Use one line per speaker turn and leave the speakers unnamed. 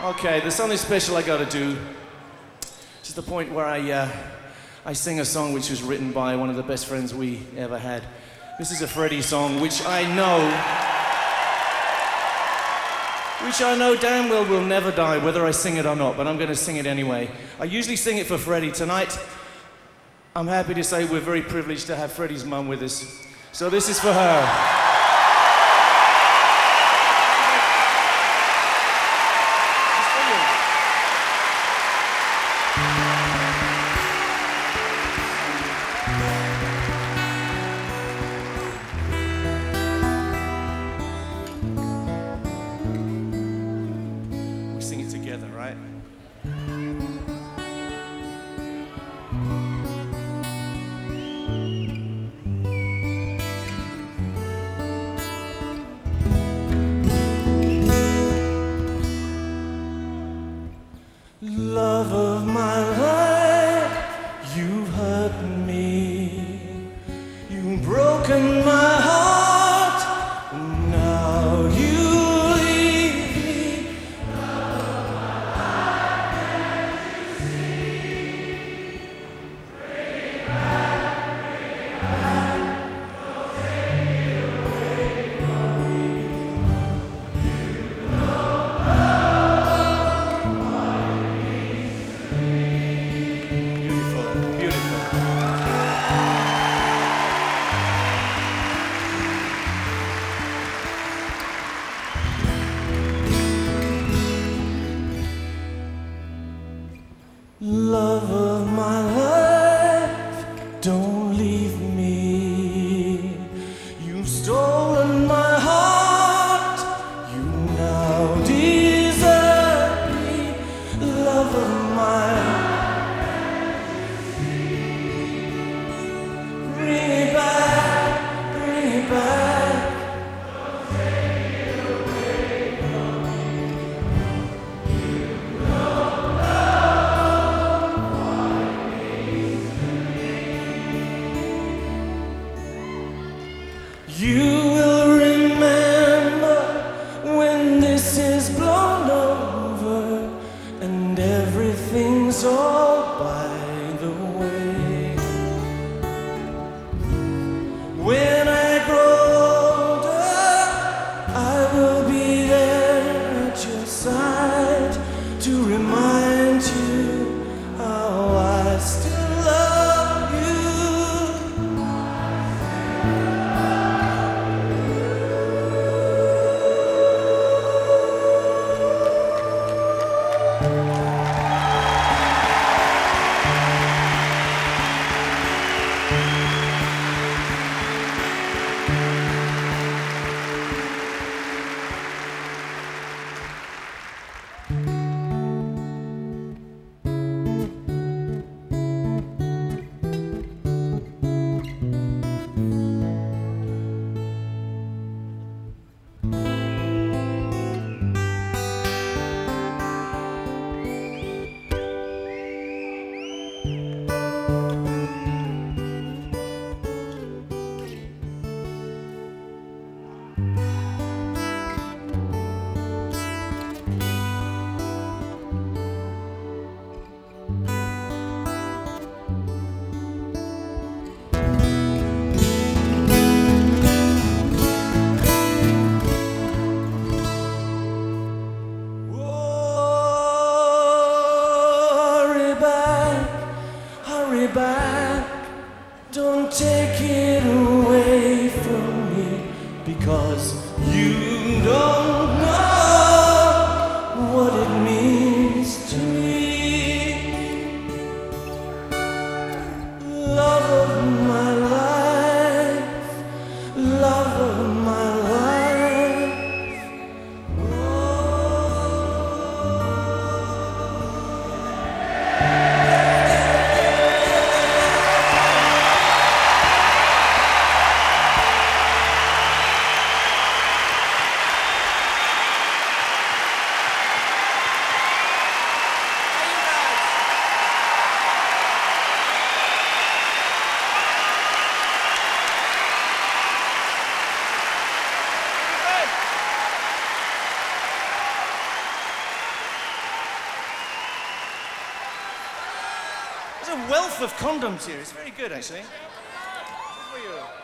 Okay, there's something special I gotta do. It's the point where I sing a song which was written by one of the best friends we ever had. This is a Freddie song, which I know damn well will never die, whether I sing it or not, but I'm gonna sing it anyway. I usually sing it for Freddie. Tonight, I'm happy to say we're very privileged to have Freddie's mum with us. So this is for her. We sing it together, right? Love of my life, you've hurt me. You've broken my heart, and now you leave me. Love of my life, can't you see? Bring me back, don't take me away from me. You know love, what it means to me. Beautiful, beautiful. Love of my life, don't leave me. You've stolen my heart, you now desert me. Love of my life, bring me back, bring me back. Don't take me away from me. You know love, what it means to me. You will remember when this is blown over and everything's all by the way. When I grow older, I will be there at your side to remind you how I still love you. There's a wealth of condoms here. It's very good, actually. Good for you.